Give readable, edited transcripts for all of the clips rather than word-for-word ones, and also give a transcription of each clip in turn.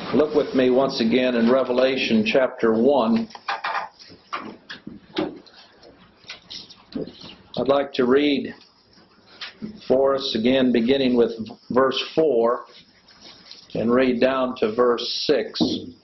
Look with me once again in Revelation chapter 1. I'd like to read for us again, beginning with verse 4 and read down to verse 6,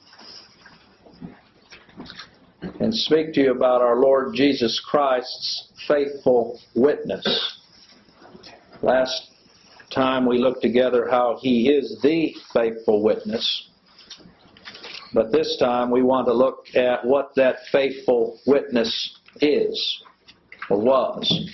and speak to you about our Lord Jesus Christ's faithful witness. Last time we looked together how He is the faithful witness. But this time we want to look at what that faithful witness is, or was.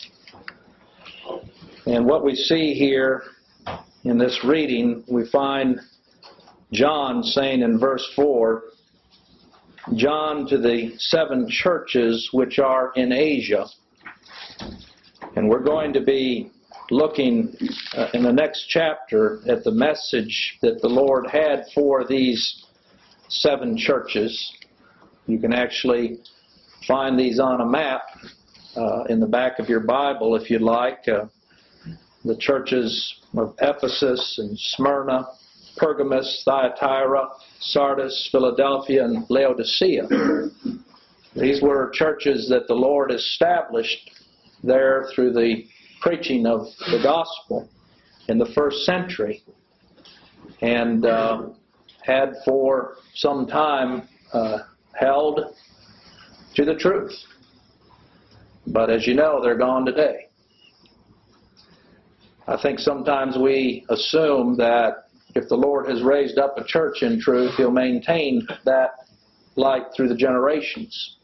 And what we see here in this reading, we find John saying in verse 4, John to the 7 churches which are in Asia. And we're going to be looking in the next chapter at the message that the Lord had for these 7 churches. You can actually find these on a map in the back of your Bible if you'd like. The churches of Ephesus and Smyrna, Pergamos, Thyatira, Sardis, Philadelphia, and Laodicea. These were churches that the Lord established there through the preaching of the gospel in the first century, and had for some time held to the truth. But as you know, they're gone today. I think sometimes we assume that if the Lord has raised up a church in truth, He'll maintain that light through the generations.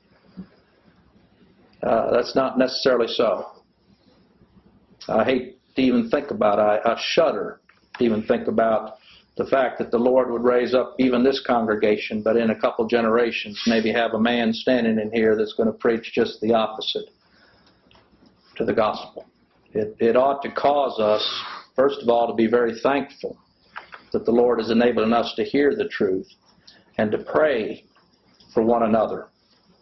That's not necessarily so. I hate to even think about it. I shudder to even think about the fact that the Lord would raise up even this congregation, but in a couple generations maybe have a man standing in here that's going to preach just the opposite to the gospel. It ought to cause us, first of all, to be very thankful that the Lord is enabling us to hear the truth and to pray for one another,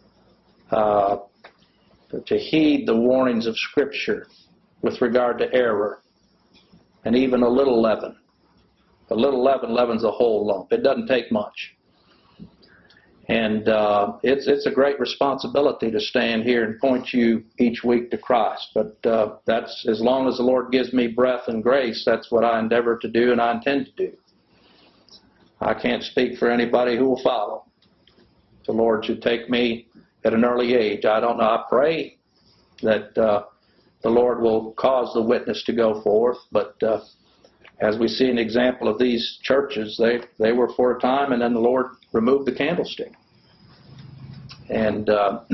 to heed the warnings of Scripture with regard to error, and even a little leaven. A little leaven leavens a whole lump. It doesn't take much. And it's a great responsibility to stand here and point you each week to Christ. But that's, as long as the Lord gives me breath and grace, that's what I endeavor to do and I intend to do. I can't speak for anybody who will follow. The Lord should take me at an early age. I don't know. I pray that the Lord will cause the witness to go forth. But as we see an example of these churches, they were for a time, and then the Lord removed the candlestick. And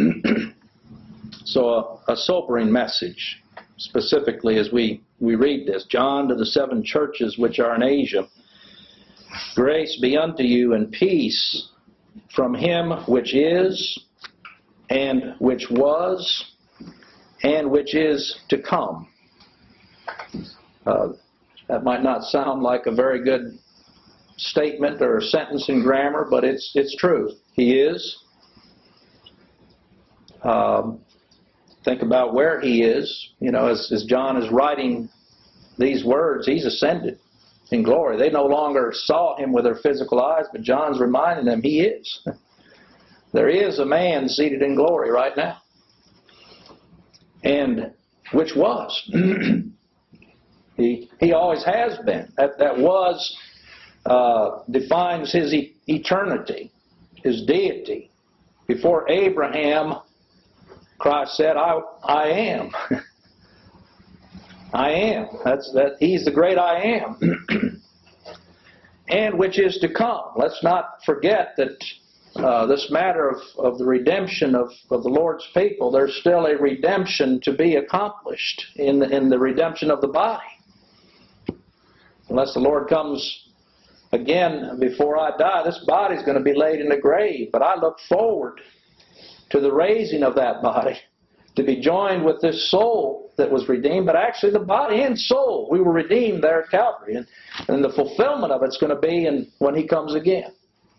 so a sobering message, specifically as we read this. John to the 7 churches which are in Asia. Grace be unto you and peace from Him which is, and which was, and which is to come. That might not sound like a very good statement or a sentence in grammar, but it's true. He is. Think about where He is. You know, as John is writing these words, He's ascended in glory. They no longer saw Him with their physical eyes, but John's reminding them He is. There is a man seated in glory right now. And which was. He always has been. That was defines His eternity, His deity. Before Abraham, Christ said, I am. I am. He's the great I am. And which is to come. Let's not forget that this matter of the redemption of the Lord's people, there's still a redemption to be accomplished in the redemption of the body. Unless the Lord comes again before I die, this body's going to be laid in the grave. But I look forward to the raising of that body, to be joined with this soul that was redeemed, but actually the body and soul. We were redeemed there at Calvary. And the fulfillment of it's going to be when He comes again.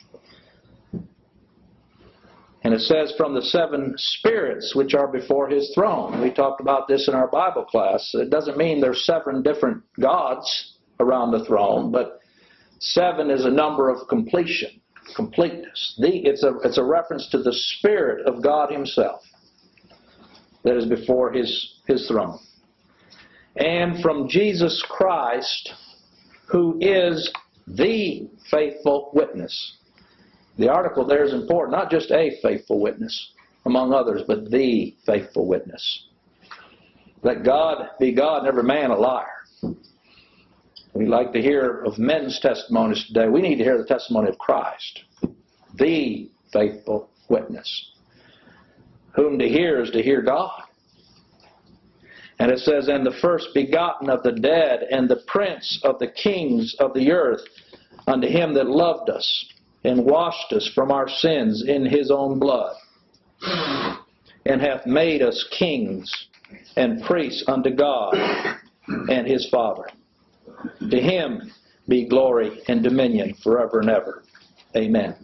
And it says, from the 7 spirits which are before His throne. We talked about this in our Bible class. It doesn't mean there's 7 different gods around the throne, but 7 is a number of completion, completeness. It's a reference to the Spirit of God Himself that is before His throne. And from Jesus Christ, who is the faithful witness. The article there is important, not just a faithful witness, among others, but the faithful witness. Let God be God and every man a liar. We like to hear of men's testimonies today. We need to hear the testimony of Christ, the faithful witness. Whom to hear is to hear God. And it says, and the first begotten of the dead, and the prince of the kings of the earth, unto Him that loved us, and washed us from our sins in His own blood, and hath made us kings and priests unto God and His Father. To Him be glory and dominion forever and ever. Amen.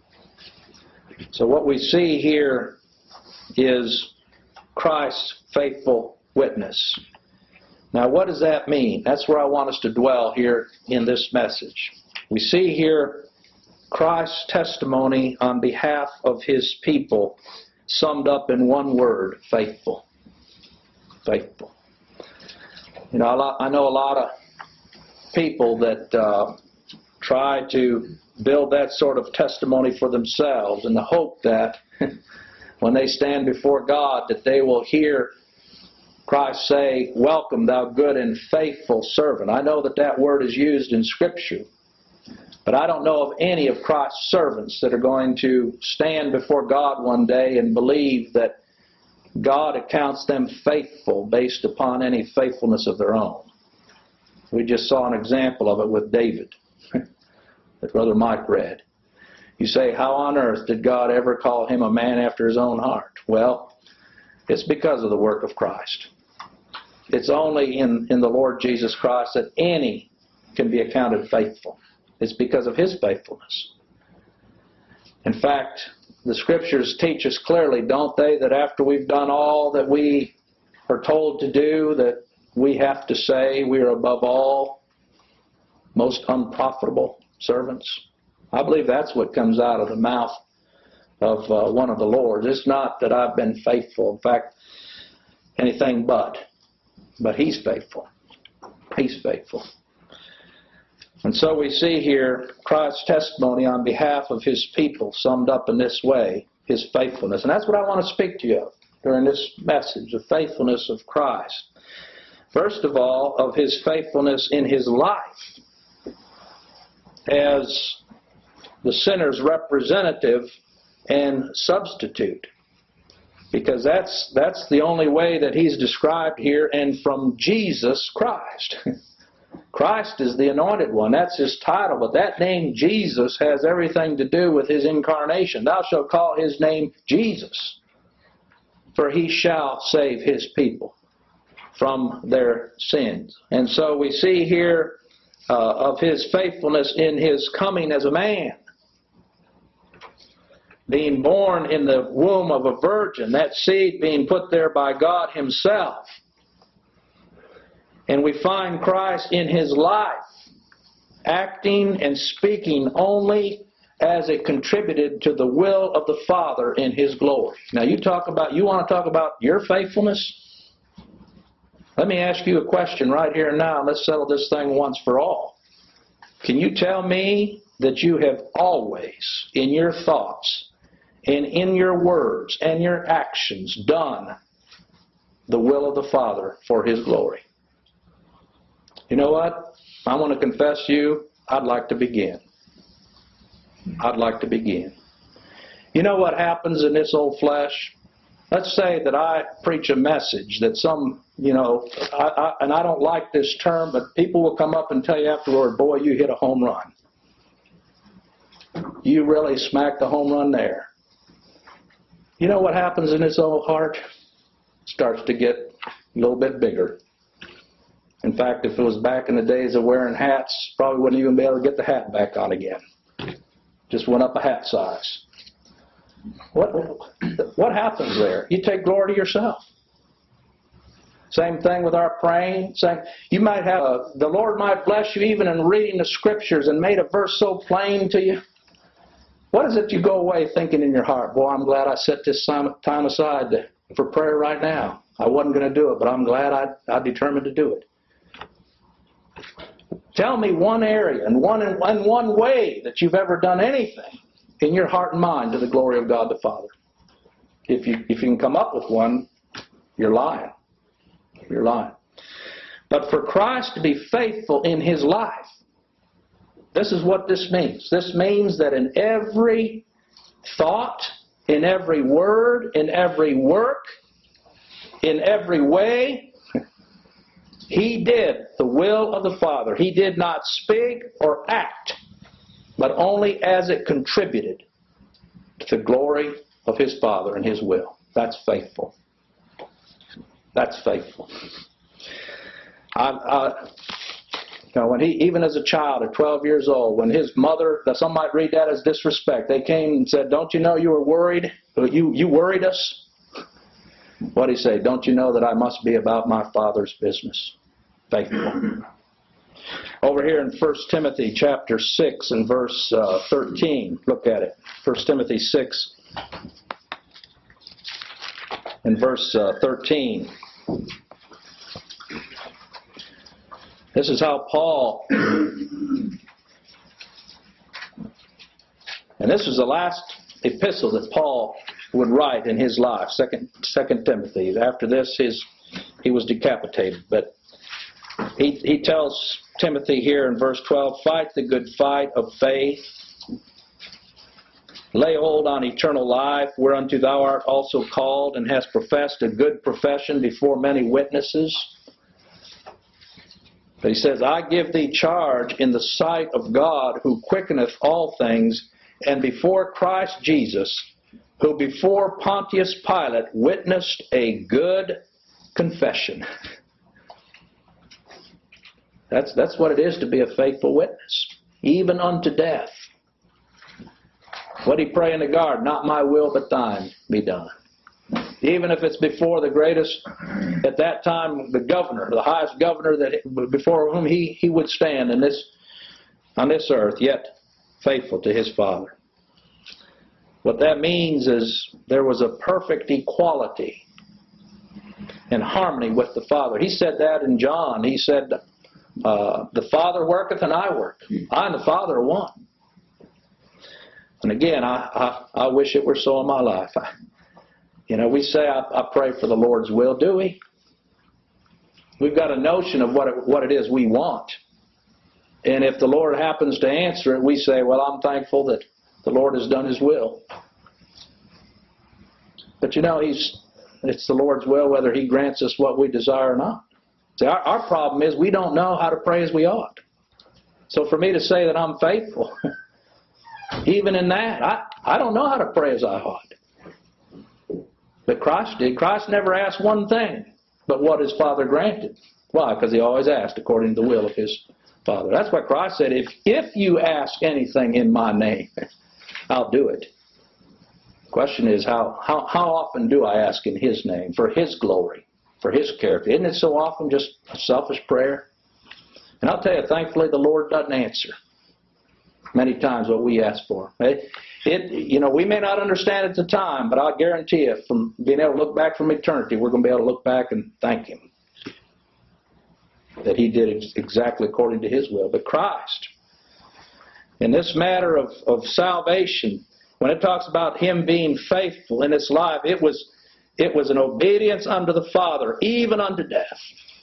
So what we see here is Christ's faithful witness. Now what does that mean? That's where I want us to dwell here in this message. We see here Christ's testimony on behalf of His people summed up in one word: faithful. Faithful. You know, I know a lot of people that try to build that sort of testimony for themselves in the hope that when they stand before God that they will hear Christ say, "Welcome, thou good and faithful servant." I know that that word is used in Scripture, but I don't know of any of Christ's servants that are going to stand before God one day and believe that God accounts them faithful based upon any faithfulness of their own. We just saw an example of it with David that Brother Mike read. You say, how on earth did God ever call him a man after His own heart? Well, it's because of the work of Christ. It's only in the Lord Jesus Christ that any can be accounted faithful. It's because of His faithfulness. In fact, the Scriptures teach us clearly, don't they, that after we've done all that we are told to do, that we have to say we are above all most unprofitable servants? I believe that's what comes out of the mouth of one of the Lords. It's not that I've been faithful. In fact, anything but He's faithful. He's faithful. And so we see here Christ's testimony on behalf of His people summed up in this way, His faithfulness. And that's what I want to speak to you of during this message, the faithfulness of Christ. First of all, of His faithfulness in His life as the sinner's representative and substitute. Because that's the only way that He's described here, and from Jesus Christ. Christ is the anointed one. That's His title. But that name Jesus has everything to do with His incarnation. Thou shalt call His name Jesus, for He shall save His people from their sins. And so we see here of His faithfulness in His coming as a man. Being born in the womb of a virgin, that seed being put there by God Himself. And we find Christ in His life, acting and speaking only as it contributed to the will of the Father in His glory. Now you want to talk about your faithfulness? Let me ask you a question right here and now. Let's settle this thing once for all. Can you tell me that you have always, in your thoughts, and in your words and your actions, done the will of the Father for His glory? You know what? I want to confess to you, I'd like to begin. I'd like to begin. You know what happens in this old flesh? Let's say that I preach a message that and I don't like this term, but people will come up and tell you afterward, boy, you hit a home run. You really smacked the home run there. You know what happens in this old heart? It starts to get a little bit bigger. In fact, if it was back in the days of wearing hats, probably wouldn't even be able to get the hat back on again. Just went up a hat size. What happens there? You take glory to yourself. Same thing with our praying. You might have, the Lord might bless you even in reading the Scriptures and made a verse so plain to you. What is it you go away thinking in your heart? Boy, I'm glad I set this time aside for prayer right now. I wasn't going to do it, but I'm glad I determined to do it. Tell me one area and one way that you've ever done anything in your heart and mind to the glory of God the Father. If you can come up with one, you're lying. You're lying. But for Christ to be faithful in His life, this is what this means. This means that in every thought, in every word, in every work, in every way, He did the will of the Father. He did not speak or act, but only as it contributed to the glory of His Father and His will. That's faithful. That's faithful. When even as a child at 12 years old, when his mother, some might read that as disrespect, they came and said, "Don't you know you were worried? You worried us?" What did he say? "Don't you know that I must be about my Father's business?" Faithful. Over here in 1 Timothy chapter 6 and verse 13. Look at it. 1 Timothy 6 and verse 13. This is how Paul, and this is the last epistle that Paul would write in his life, 2 Timothy. After this, he was decapitated. But he tells Timothy here in verse 12, "Fight the good fight of faith. Lay hold on eternal life, whereunto thou art also called, and hast professed a good profession before many witnesses." But he says, "I give thee charge in the sight of God, who quickeneth all things, and before Christ Jesus, who before Pontius Pilate witnessed a good confession." That's what it is to be a faithful witness, even unto death. What did he pray in the garden? "Not my will, but thine be done." Even if it's before the greatest, at that time, the governor, the highest governor before whom he would stand on this earth, yet faithful to his Father. What that means is there was a perfect equality and harmony with the Father. He said that in John. He said, "The Father worketh and I work. I and the Father are one." And again, I wish it were so in my life. We say I pray for the Lord's will, do we? We've got a notion of what it is we want. And if the Lord happens to answer it, we say, "Well, I'm thankful that the Lord has done His will." But it's the Lord's will whether He grants us what we desire or not. See, our problem is we don't know how to pray as we ought. So for me to say that I'm faithful, even in that, I don't know how to pray as I ought. But Christ did. Christ never asked one thing but what His Father granted. Why? Because He always asked according to the will of His Father. That's why Christ said, if you ask anything in my name, I'll do it. The question is, how often do I ask in His name, for His glory, for His character? Isn't it so often just a selfish prayer? And I'll tell you, thankfully, the Lord doesn't answer many times what we ask for. We may not understand at the time, but I guarantee you, from being able to look back from eternity, we're going to be able to look back and thank Him that He did exactly according to His will. But Christ, in this matter of salvation, when it talks about Him being faithful in His life, it was an obedience unto the Father, even unto death.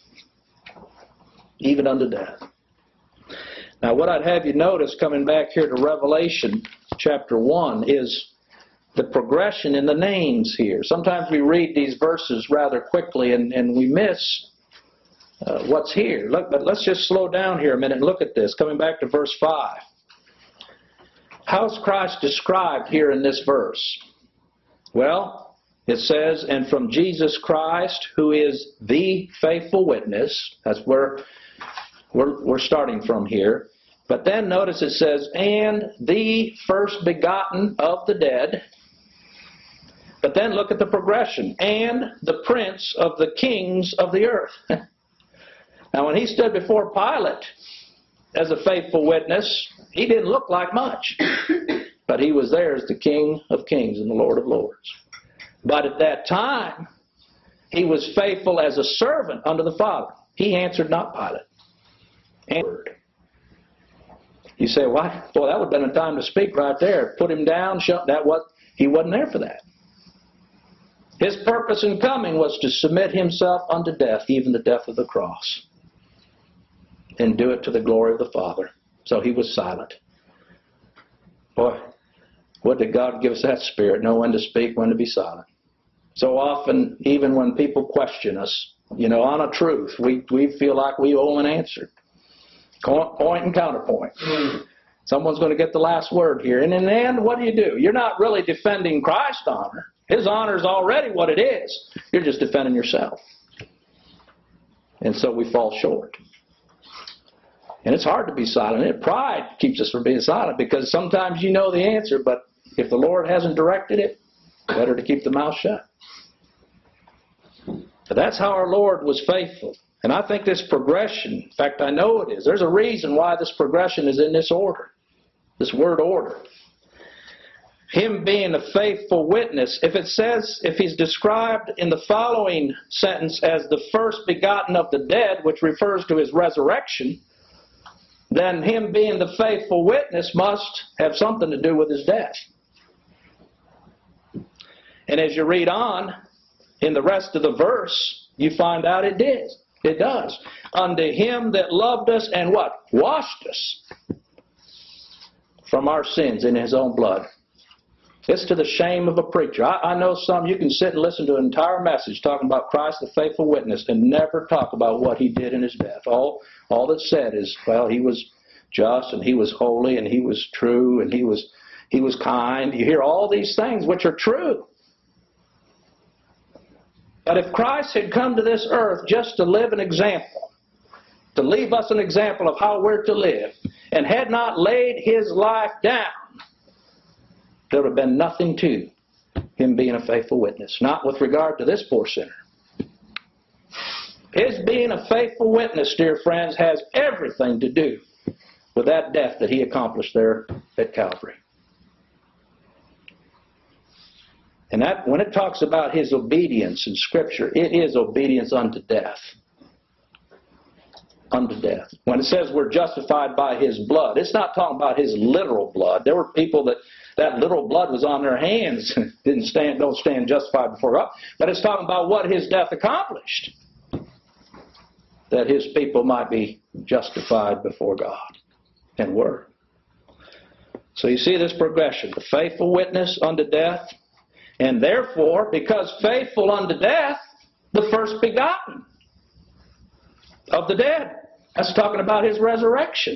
Even unto death. Now, what I'd have you notice coming back here to Revelation chapter 1 is the progression in the names here. Sometimes we read these verses rather quickly and we miss what's here. But let's just slow down here a minute and look at this. Coming back to verse 5. How's Christ described here in this verse? Well, it says, "And from Jesus Christ, who is the faithful witness." That's where we're starting from here. But then notice it says, "And the first begotten of the dead." But then look at the progression. And the prince of the kings of the earth. Now when he stood before Pilate as a faithful witness, he didn't look like much. But he was there as the King of kings and the Lord of lords. But at that time, he was faithful as a servant unto the Father. He answered not Pilate. And you say, why? Boy, that would have been a time to speak right there. Put him down. He wasn't there for that. His purpose in coming was to submit himself unto death, even the death of the cross. And do it to the glory of the Father. So he was silent. Boy, what did God give us that spirit? Know when to speak, when to be silent. So often, even when people question us, on a truth, we feel like we owe an answer. Point and counterpoint. Someone's going to get the last word here. And in the end, what do? You're not really defending Christ's honor. His honor is already what it is. You're just defending yourself. And so we fall short. And it's hard to be silent. Pride keeps us from being silent because sometimes you know the answer, but if the Lord hasn't directed it, better to keep the mouth shut. But that's how our Lord was faithful. And I think this progression, in fact, I know it is. There's a reason why this progression is in this order, this word order. Him being a faithful witness, if he's described in the following sentence as the first begotten of the dead, which refers to his resurrection, then him being the faithful witness must have something to do with his death. And as you read on in the rest of the verse, you find out it did. It does. Unto him that loved us and what? Washed us from our sins in his own blood. It's to the shame of a preacher. I know some, you can sit and listen to an entire message talking about Christ the faithful witness and never talk about what he did in his death. All that's said is, well, he was just and he was holy and he was true and he was kind. You hear all these things which are true. But if Christ had come to this earth just to live an example, to leave us an example of how we're to live, and had not laid his life down, there would have been nothing to him being a faithful witness. Not with regard to this poor sinner. His being a faithful witness, dear friends, has everything to do with that death that he accomplished there at Calvary. And that, when it talks about his obedience in Scripture, it is obedience unto death. Unto death. When it says we're justified by his blood, it's not talking about his literal blood. There were people that literal blood was on their hands, don't stand justified before God. But it's talking about what his death accomplished. That his people might be justified before God. And were. So you see this progression. The faithful witness unto death. And therefore, because faithful unto death, the first begotten of the dead. That's talking about his resurrection.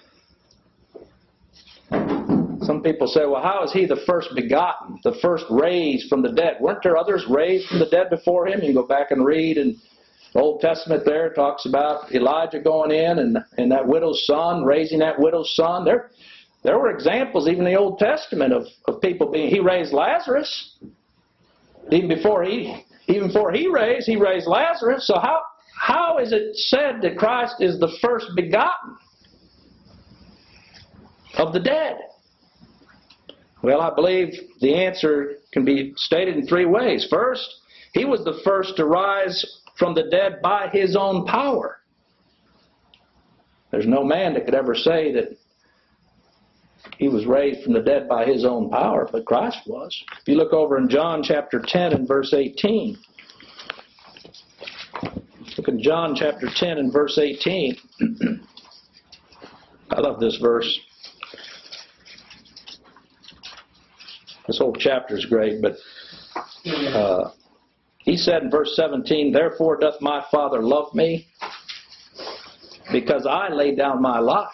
Some people say, well, how is he the first begotten, the first raised from the dead? Weren't there others raised from the dead before him? You can go back and read in the Old Testament there. It talks about Elijah going in and that widow's son, raising that widow's son. There were examples, even in the Old Testament, of people being... He raised Lazarus. Even before he raised Lazarus. So how is it said that Christ is the first begotten of the dead? Well, I believe the answer can be stated in three ways. First, he was the first to rise from the dead by his own power. There's no man that could ever say that he was raised from the dead by his own power, but Christ was. If you look over in John chapter 10 and verse 18. Look in John chapter 10 and verse 18. I love this verse. This whole chapter is great, but he said in verse 17, therefore doth my Father love me, because I laid down my life,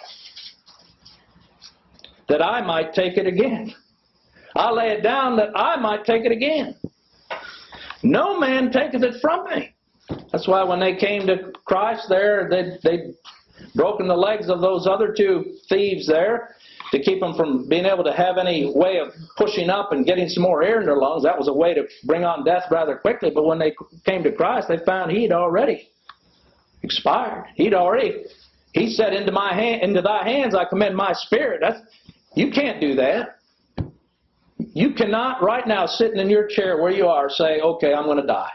that I might take it again. I lay it down that I might take it again. No man taketh it from me. That's why when they came to Christ there, they'd broken the legs of those other two thieves there. to keep them from being able to have any way of pushing up and getting some more air in their lungs. That was a way to bring on death rather quickly. But when they came to Christ, they found He'd already expired. He said, into thy hands I commend my spirit. You can't do that. You cannot right now, sitting in your chair where you are, say, okay, I'm going to die.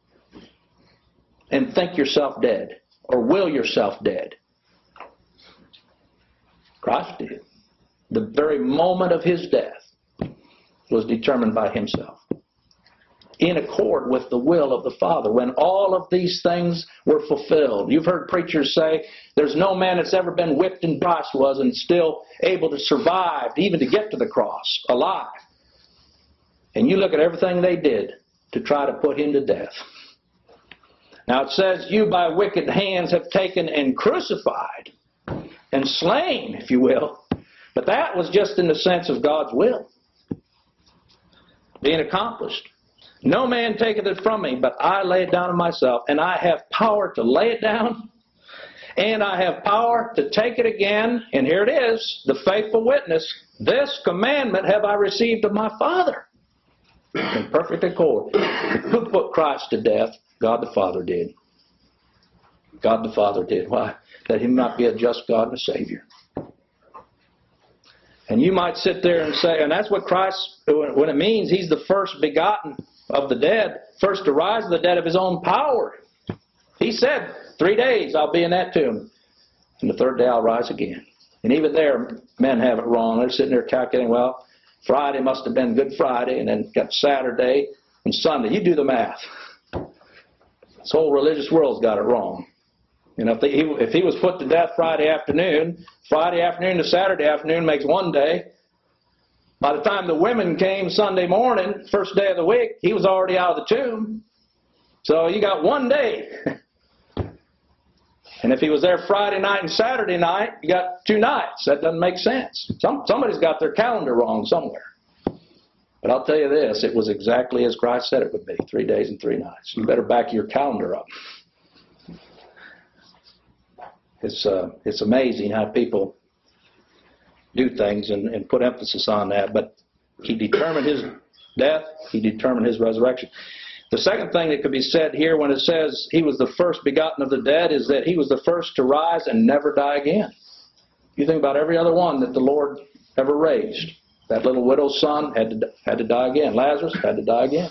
And think yourself dead. Or will yourself dead. Christ did. The very moment of His death was determined by Himself, in accord with the will of the Father, when all of these things were fulfilled. You've heard preachers say, there's no man that's ever been whipped and Christ was and still able to survive, even to get to the cross, alive. And you look at everything they did to try to put Him to death. Now it says, you by wicked hands have taken and crucified and slain, if you will. But that was just in the sense of God's will being accomplished. No man taketh it from me, but I lay it down of myself, and I have power to lay it down, and I have power to take it again. And here it is, the faithful witness. This commandment have I received of my Father. In perfect accord. Who put Christ to death? God the Father did. God the Father did. Why? That He might be a just God and a Savior. And you might sit there and say, and that's what Christ, when it means He's the first begotten of the dead, first to rise of the dead of His own power. He said, 3 days I'll be in that tomb, and the third day I'll rise again. And even there, men have it wrong. They're sitting there calculating, well, Friday must have been Good Friday, and then got Saturday and Sunday. You do the math. This whole religious world's got it wrong. You know, if he was put to death Friday afternoon to Saturday afternoon makes one day. By the time the women came Sunday morning, first day of the week, he was already out of the tomb. So you got 1 day. And if he was there Friday night and Saturday night, you got 2 nights. That doesn't make sense. Somebody's got their calendar wrong somewhere. But I'll tell you this, it was exactly as Christ said it would be, 3 days and 3 nights. You better back your calendar up. It's amazing how people do things and put emphasis on that. But He determined His death. He determined His resurrection. The second thing that could be said here when it says He was the first begotten of the dead is that He was the first to rise and never die again. You think about every other one that the Lord ever raised. That little widow's son had to die again. Lazarus had to die again.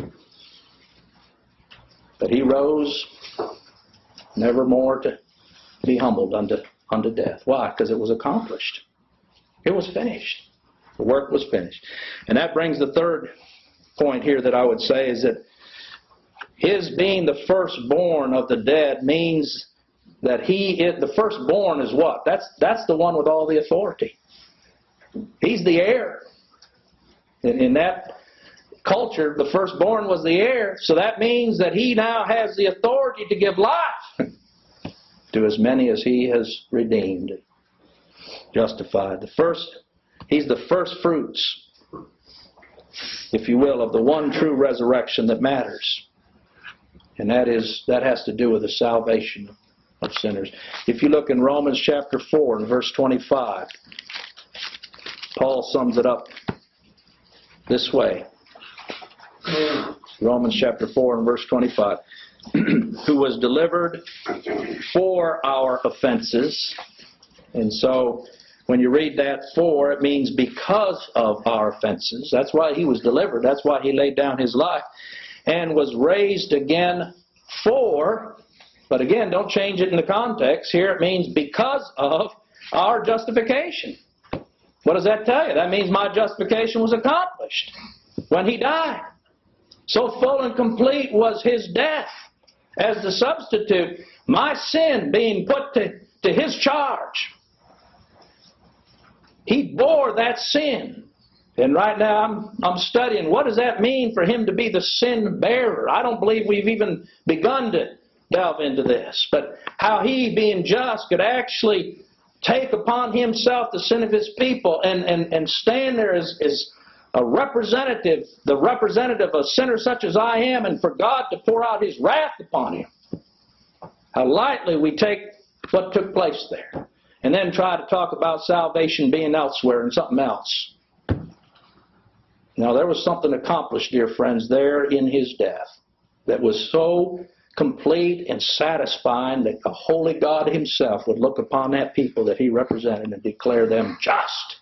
But He rose never more to be humbled unto death. Why? Because it was accomplished. It was finished. The work was finished. And that brings the third point here that I would say is that His being the firstborn of the dead means that the firstborn is what? That's the one with all the authority. He's the heir. In that culture, the firstborn was the heir, so that means that He now has the authority to give life to as many as He has redeemed, justified. He's the first fruits, if you will, of the one true resurrection that matters. And that has to do with the salvation of sinners. If you look in Romans chapter 4 and verse 25, Paul sums it up this way. Romans chapter 4 and verse 25. Who was delivered for our offenses. And so when you read that for, it means because of our offenses. That's why He was delivered. That's why He laid down His life. And was raised again for, but again, don't change it in the context. Here it means because of our justification. What does that tell you? That means my justification was accomplished when He died. So full and complete was His death as the substitute, my sin being put to His charge. He bore that sin. And right now I'm studying, what does that mean for Him to be the sin bearer? I don't believe we've even begun to delve into this. But how He, being just, could actually take upon Himself the sin of His people and stand there as a representative, the representative of a sinner such as I am, and for God to pour out His wrath upon Him. How lightly we take what took place there. and then try to talk about salvation being elsewhere and something else. Now, there was something accomplished, dear friends, there in his death that was so complete and satisfying that the holy God himself would look upon that people that he represented and declare them just,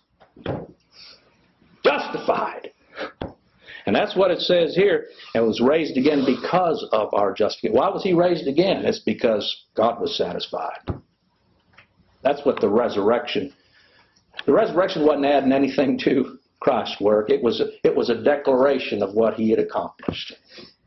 justified. And that's what it says here. And was raised again because of our justification. Why was he raised again? It's because God was satisfied. That's what the resurrection wasn't adding anything to Christ's work. It was a declaration of what he had accomplished.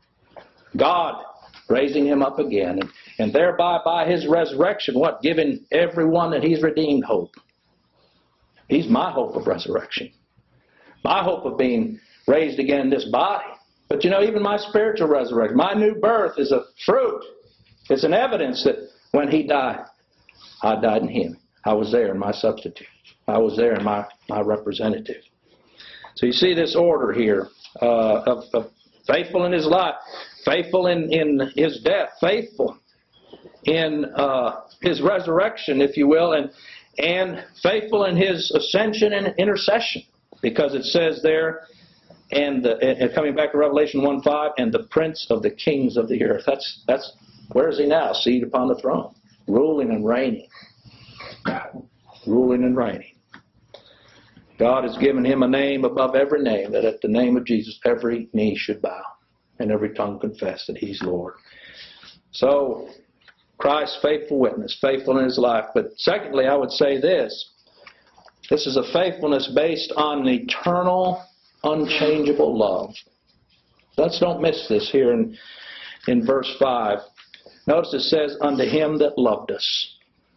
God raising him up again, and thereby by his resurrection, what? Giving everyone that he's redeemed hope. He's my hope of resurrection. My hope of being raised again in this body. But you know, even my spiritual resurrection, my new birth is a fruit. It's an evidence that when he died, I died in him. I was there in my substitute. I was there in my representative. So you see this order here of faithful in his life, faithful in his death, faithful in his resurrection, if you will, and faithful in his ascension and intercession. Because it says there, and coming back to Revelation 1:5, and the prince of the kings of the earth. That's where is he now? Seated upon the throne, ruling and reigning. Ruling and reigning. God has given him a name above every name, that at the name of Jesus every knee should bow and every tongue confess that he's Lord. So, Christ's faithful witness, faithful in his life. But secondly, I would say this. This is a faithfulness based on an eternal, unchangeable love. Let's don't miss this here in verse 5. Notice it says, unto him that loved us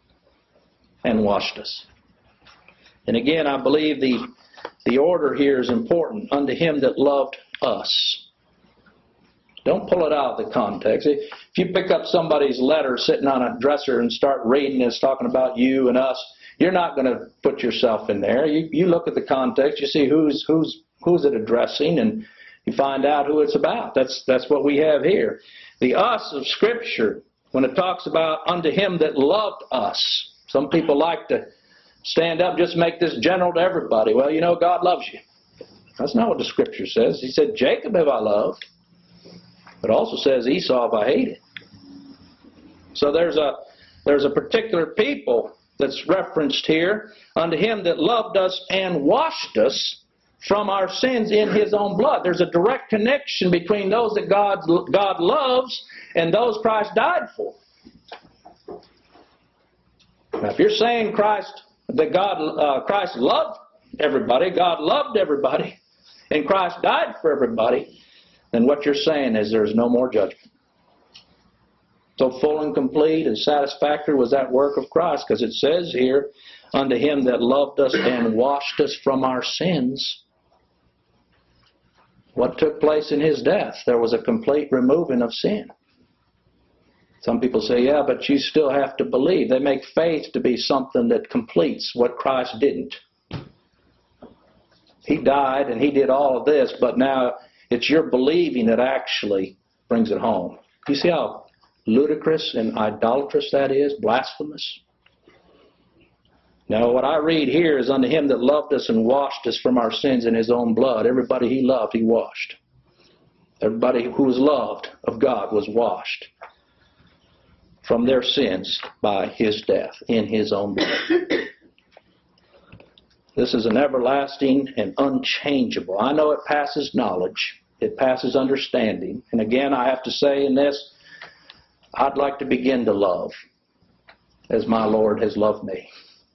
and washed us. And again, I believe the order here is important. Unto him that loved us. Don't pull it out of the context. If you pick up somebody's letter sitting on a dresser and start reading this, talking about you and us, you're not going to put yourself in there. You look at the context, you see who's it addressing, and you find out who it's about. That's what we have here. The us of Scripture, when it talks about unto him that loved us, some people like to stand up, just make this general to everybody. Well, you know, God loves you. That's not what the Scripture says. He said, Jacob have I loved. But it also says Esau have I hated. So there's a particular people that's referenced here. Unto him that loved us and washed us from our sins in his own blood. There's a direct connection between those that God loves and those Christ died for. Now, if you're saying Christ loved everybody, God loved everybody, and Christ died for everybody, then what you're saying is there's no more judgment. So full and complete and satisfactory was that work of Christ, because it says here, unto him that loved us and washed us from our sins. What took place in his death? There was a complete removing of sin. Some people say, yeah, but you still have to believe. They make faith to be something that completes what Christ didn't. He died and he did all of this, but now it's your believing that actually brings it home. You see how ludicrous and idolatrous that is? Blasphemous? Now, what I read here is unto him that loved us and washed us from our sins in his own blood. Everybody he loved, he washed. Everybody who was loved of God was washed from their sins by his death in his own blood. This is an everlasting and unchangeable. I know it passes knowledge. It passes understanding. And again, I have to say in this, I'd like to begin to love as my Lord has loved me.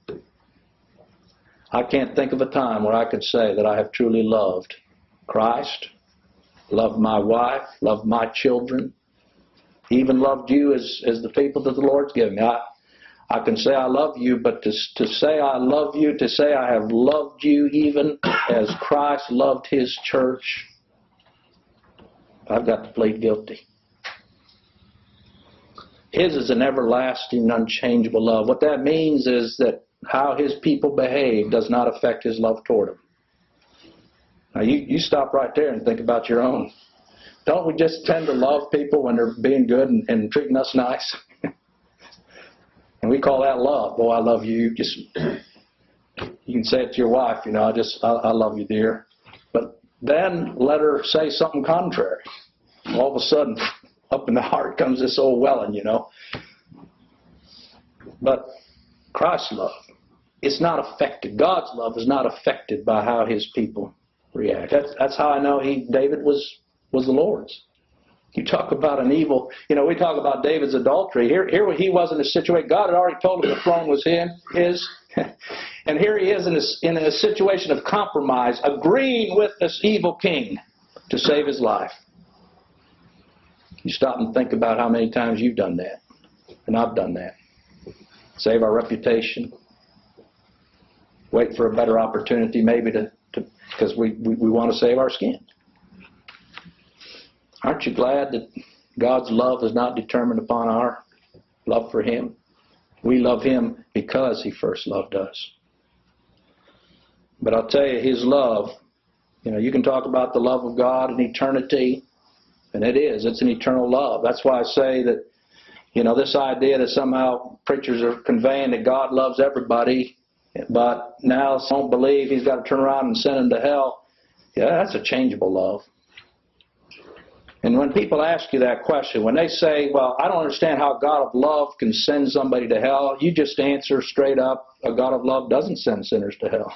I can't think of a time where I could say that I have truly loved Christ, loved my wife, loved my children, even loved you as the people that the Lord's given me. I can say I love you, but to say I love you, to say I have loved you even as Christ loved his church, I've got to plead guilty. His is an everlasting, unchangeable love. What that means is that how his people behave does not affect his love toward them. Now you stop right there and think about your own. Don't we just tend to love people when they're being good and treating us nice? And we call that love. Boy, I love you. Just, you can say it to your wife, I love you, dear. But then let her say something contrary. All of a sudden, up in the heart comes this old welling, But Christ's love, it's not affected. God's love is not affected by how His people react. That's how I know David was the Lord's. You talk about an evil, we talk about David's adultery. Here he was in a situation, God had already told him the throne was his. And here he is in a situation of compromise, agreeing with this evil king to save his life. You stop and think about how many times you've done that. And I've done that. Save our reputation. Wait for a better opportunity maybe because we want to save our skin. Aren't you glad that God's love is not determined upon our love for Him? We love Him because He first loved us. But I'll tell you, His love, you can talk about the love of God in eternity, and it's an eternal love. That's why I say that, this idea that somehow preachers are conveying that God loves everybody, but now don't believe He's got to turn around and send them to hell. Yeah, that's a changeable love. And when people ask you that question, when they say, well, I don't understand how a God of love can send somebody to hell, you just answer straight up, a God of love doesn't send sinners to hell.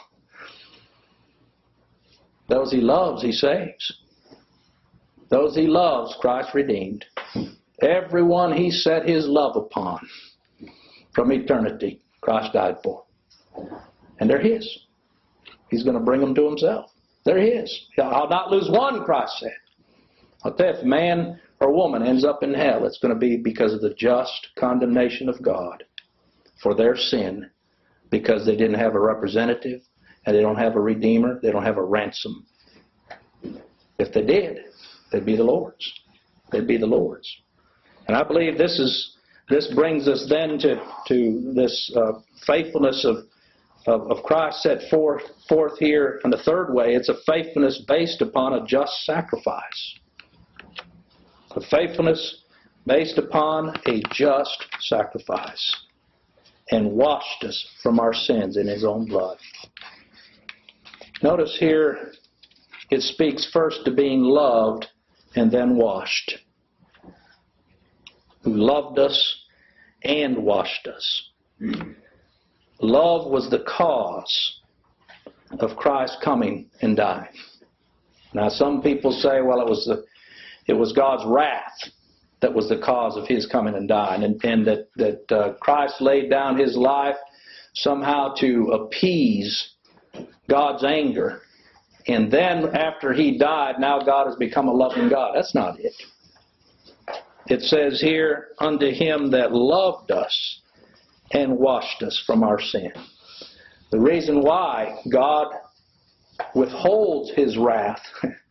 Those He loves, He saves. Those He loves, Christ redeemed. Everyone He set His love upon from eternity, Christ died for. And they're His. He's going to bring them to Himself. They're His. I'll not lose one, Christ said. I'll tell you, if a man or woman ends up in hell, it's going to be because of the just condemnation of God for their sin, because they didn't have a representative, and they don't have a redeemer, they don't have a ransom. If they did, they'd be the Lord's. They'd be the Lord's. And I believe this brings us then to this faithfulness of Christ set forth here in the third way. It's a faithfulness based upon a just sacrifice. A faithfulness based upon a just sacrifice, and washed us from our sins in His own blood. Notice here it speaks first to being loved and then washed. Who loved us and washed us. Love was the cause of Christ coming and dying. Now some people say, well, it was God's wrath that was the cause of His coming and dying, and that Christ laid down His life somehow to appease God's anger. And then after He died, now God has become a loving God. That's not it. It says here, unto Him that loved us and washed us from our sin. The reason why God withholds His wrath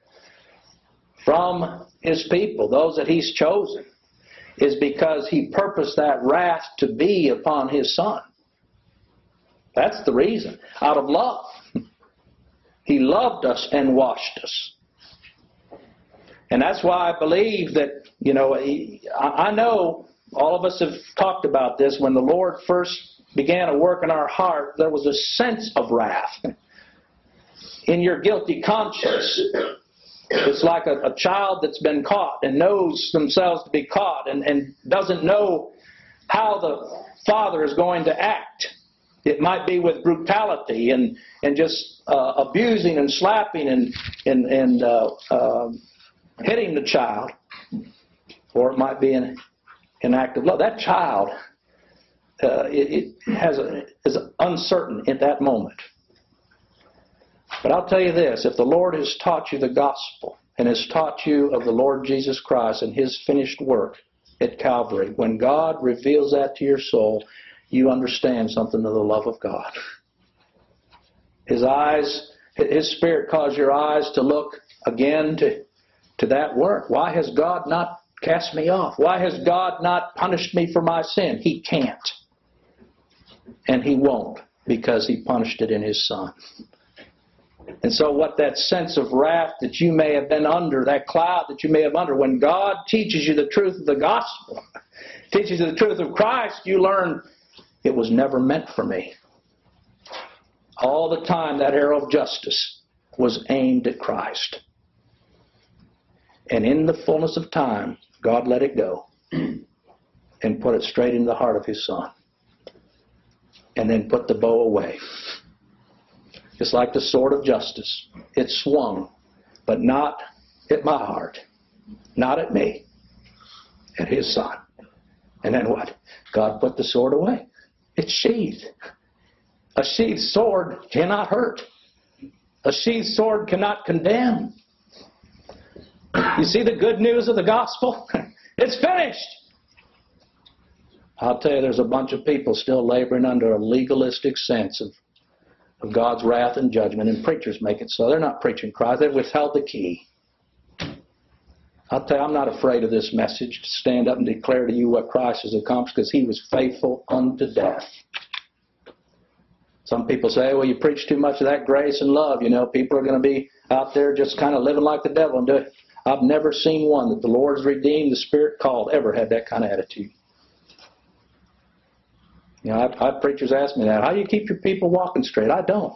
from His people, those that He's chosen, is because He purposed that wrath to be upon His Son. That's the reason. Out of love. He loved us and washed us. And that's why I believe that, I know all of us have talked about this. When the Lord first began to work in our heart, there was a sense of wrath in your guilty conscience. It's like a child that's been caught and knows themselves to be caught and doesn't know how the father is going to act. It might be with brutality and just abusing and slapping and hitting the child. Or it might be an act of love. That child is uncertain at that moment. But I'll tell you this, if the Lord has taught you the gospel and has taught you of the Lord Jesus Christ and His finished work at Calvary, when God reveals that to your soul, you understand something of the love of God. His Spirit caused your eyes to look again to that work. Why has God not cast me off? Why has God not punished me for my sin? He can't. And He won't, because He punished it in His Son. And so what that sense of wrath that you may have been under, that cloud that you may have under, when God teaches you the truth of the gospel, teaches you the truth of Christ, you learn it was never meant for me. All the time that arrow of justice was aimed at Christ. And in the fullness of time, God let it go and put it straight into the heart of His Son. And then put the bow away. Just like the sword of justice. It swung, but not at my heart. Not at me. At His Son. And then what? God put the sword away. It's sheathed. A sheathed sword cannot hurt. A sheathed sword cannot condemn. You see the good news of the gospel? It's finished. I'll tell you, there's a bunch of people still laboring under a legalistic sense of God's wrath and judgment, and preachers make it so. They're not preaching Christ. They've withheld the key. I'll tell you, I'm not afraid of this message to stand up and declare to you what Christ has accomplished, because He was faithful unto death. Some people say, well, you preach too much of that grace and love. People are going to be out there just kind of living like the devil and do it. I've never seen one that the Lord's redeemed, the Spirit called, ever had that kind of attitude. I've had preachers ask me that. How do you keep your people walking straight? I don't.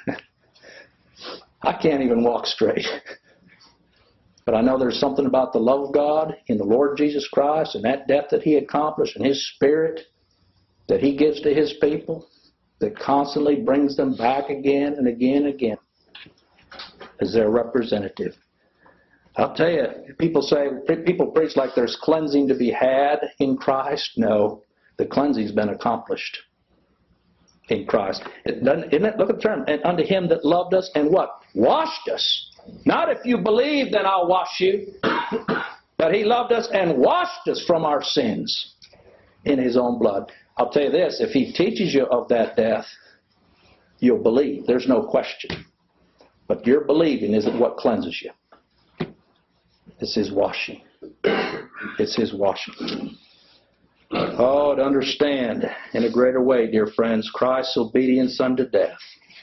I can't even walk straight. But I know there's something about the love of God in the Lord Jesus Christ and that death that He accomplished and His Spirit that He gives to His people that constantly brings them back again and again and again as their representative. I'll tell you, people preach like there's cleansing to be had in Christ. No, the cleansing's been accomplished in Christ. Isn't it? Look at the term. And unto Him that loved us and what? Washed us. Not if you believe, then I'll wash you. But He loved us and washed us from our sins in His own blood. I'll tell you this, if He teaches you of that death, you'll believe. There's no question. But your believing isn't what cleanses you. It's His washing. It's His washing. Oh, to understand in a greater way, dear friends, Christ's obedience unto death.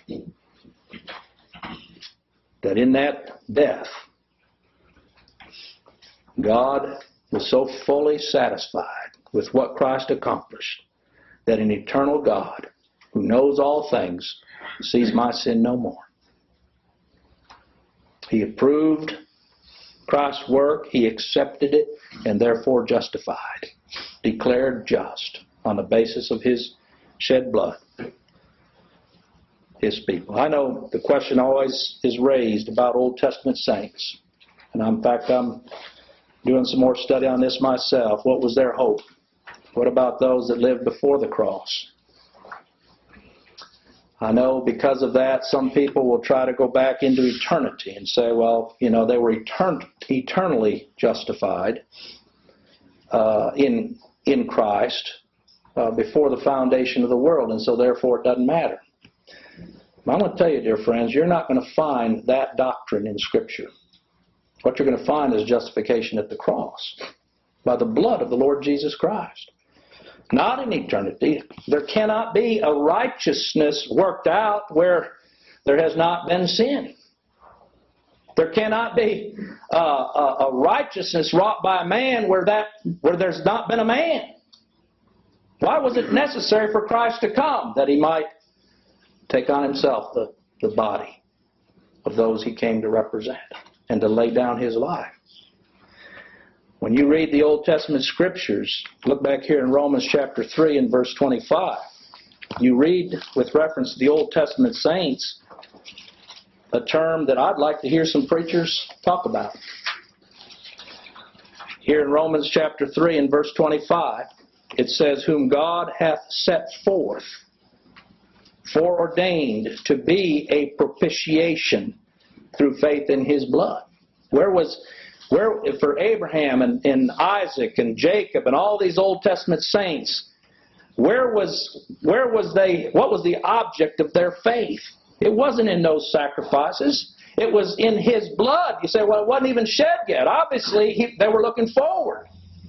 That in that death, God was so fully satisfied with what Christ accomplished that an eternal God who knows all things sees my sin no more. He approved Christ's work, He accepted it, and therefore justified, declared just on the basis of His shed blood. His people. I know the question always is raised about Old Testament saints. And in fact, I'm doing some more study on this myself. What was their hope? What about those that lived before the cross? I know because of that, some people will try to go back into eternity and say, well, they were eternally justified in Christ before the foundation of the world, and so therefore it doesn't matter. I'm going to tell you, dear friends, you're not going to find that doctrine in Scripture. What you're going to find is justification at the cross by the blood of the Lord Jesus Christ. Not in eternity. There cannot be a righteousness worked out where there has not been sin. There cannot be a righteousness wrought by a man where there's not been a man. Why was it necessary for Christ to come? That He might take on Himself the body of those He came to represent and to lay down His life. When you read the Old Testament Scriptures, look back here in Romans chapter 3 and verse 25. You read with reference to the Old Testament saints a term that I'd like to hear some preachers talk about. Here in Romans chapter 3 and verse 25, it says, whom God hath set forth, foreordained to be a propitiation through faith in His blood. Where for Abraham and Isaac and Jacob and all these Old Testament saints, what was the object of their faith? It wasn't in those sacrifices. It was in His blood. You say, well, it wasn't even shed yet. Obviously, they were looking forward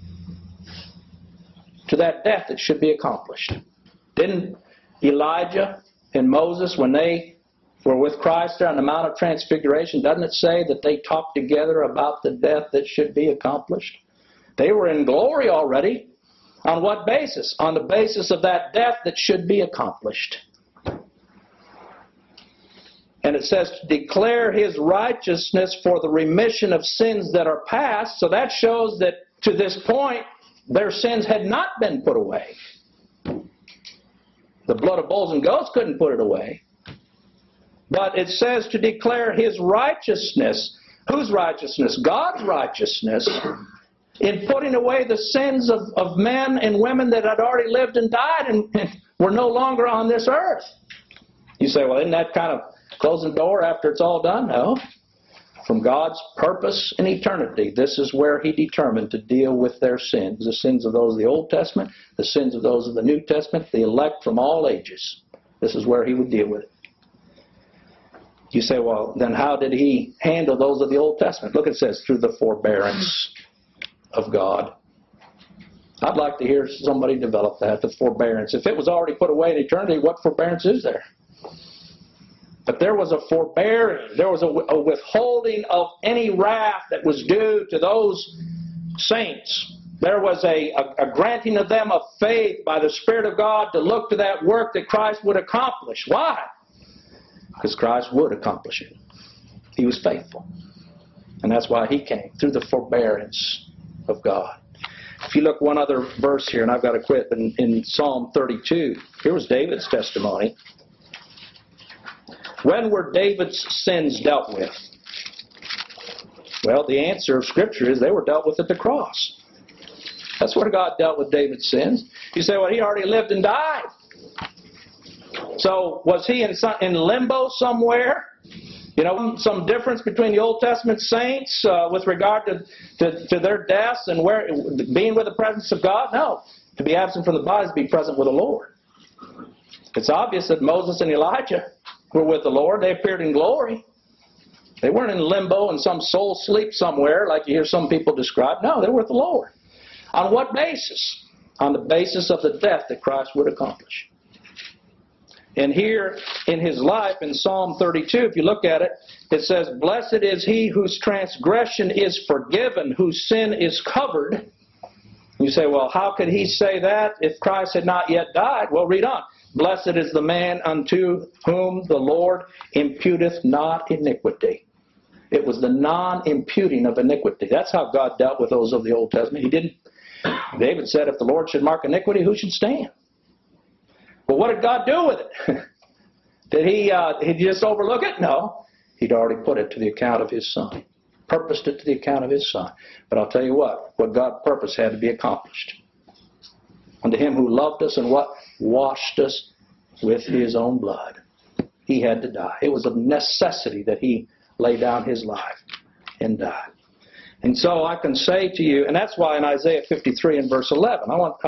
to that death that should be accomplished. Didn't Elijah and Moses, when they were with Christ there on the Mount of Transfiguration, doesn't it say that they talked together about the death that should be accomplished? They were in glory already. On what basis? On the basis of that death that should be accomplished. And it says to declare His righteousness for the remission of sins that are past. So that shows that to this point, their sins had not been put away. The blood of bulls and goats couldn't put it away. But it says to declare His righteousness. Whose righteousness? God's righteousness. In putting away the sins of men and women that had already lived and died and were no longer on this earth. You say, well, isn't that kind of closing the door after it's all done? No. From God's purpose in eternity, this is where He determined to deal with their sins. The sins of those of the Old Testament, the sins of those of the New Testament, the elect from all ages. This is where He would deal with it. You say, well, then how did He handle those of the Old Testament? Look, it says, through the forbearance of God. I'd like to hear somebody develop that, the forbearance. If it was already put away in eternity, what forbearance is there? But there was a forbearing, there was a withholding of any wrath that was due to those saints. There was a granting of them of faith by the Spirit of God to look to that work that Christ would accomplish. Why? Because Christ would accomplish it. He was faithful. And that's why He came, through the forbearance of God. If you look one other verse here, and I've got to quit, but in Psalm 32, here was David's testimony. When were David's sins dealt with? Well, the answer of Scripture is they were dealt with at the cross. That's where God dealt with David's sins. You say, well, he already lived and died. So was he in limbo somewhere? You know, some difference between the Old Testament saints with regard to their deaths and being with the presence of God? No. To be absent from the body is to be present with the Lord. It's obvious that Moses and Elijah were with the Lord. They appeared in glory. They weren't in limbo in some soul sleep somewhere like you hear some people describe. No, they were with the Lord. On what basis? On the basis of the death that Christ would accomplish. And here in His life, in Psalm 32, if you look at it, it says, blessed is he whose transgression is forgiven, whose sin is covered. You say, well, how could he say that if Christ had not yet died? Well, read on. Blessed is the man unto whom the Lord imputeth not iniquity. It was the non-imputing of iniquity. That's how God dealt with those of the Old Testament. He didn't. David said, if the Lord should mark iniquity, who should stand? But what did God do with it? Did He just overlook it? No. He'd already put it to the account of His Son. Purposed it to the account of His Son. But I'll tell you what God purposed had to be accomplished. Unto Him who loved us and what? Washed us with His own blood. He had to die. It was a necessity that He lay down His life and died. And so I can say to you, and that's why in Isaiah 53 and verse 11,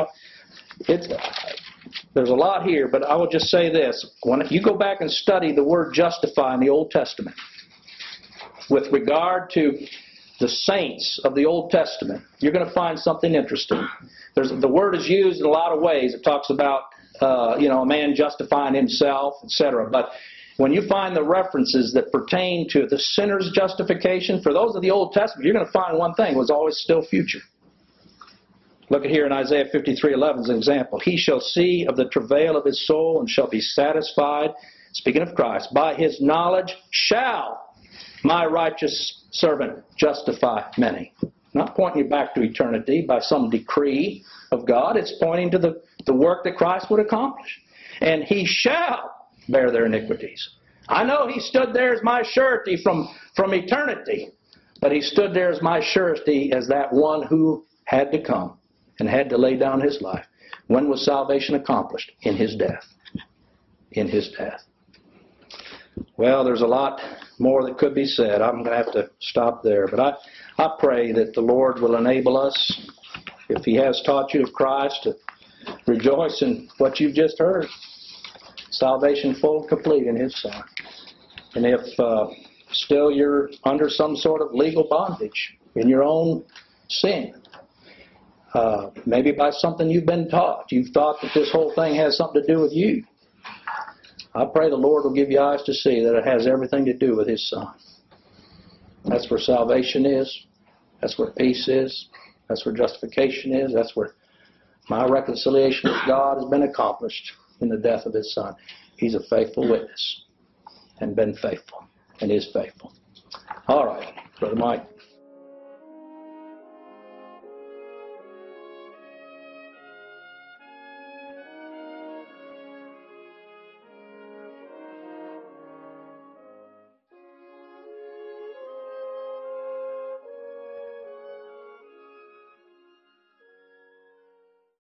there's a lot here, but I will just say this. When you go back and study the word justify in the Old Testament, with regard to the saints of the Old Testament, you're going to find something interesting. The word is used in a lot of ways. It talks about a man justifying himself, etc. But when you find the references that pertain to the sinner's justification, for those of the Old Testament, you're going to find one thing. It was always still future. Look at here in Isaiah 53:11 as an example. He shall see of the travail of his soul and shall be satisfied. Speaking of Christ, by His knowledge shall my righteous servant justify many. Not pointing you back to eternity by some decree of God. It's pointing to the work that Christ would accomplish. And He shall bear their iniquities. I know He stood there as my surety from eternity. But He stood there as my surety as that one who had to come and had to lay down His life. When was salvation accomplished? In His death. In His death. Well, there's a lot more that could be said. I'm going to have to stop there. But I pray that the Lord will enable us, if He has taught you of Christ, to rejoice in what you've just heard. Salvation full and complete in His Son. And if still you're under some sort of legal bondage in your own sin, maybe by something you've been taught, you've thought that this whole thing has something to do with you, I pray the Lord will give you eyes to see that it has everything to do with His Son. That's where salvation is. That's where peace is. That's where justification is. That's where My reconciliation with God has been accomplished in the death of His Son. He's a faithful witness and been faithful and is faithful. All right, Brother Mike.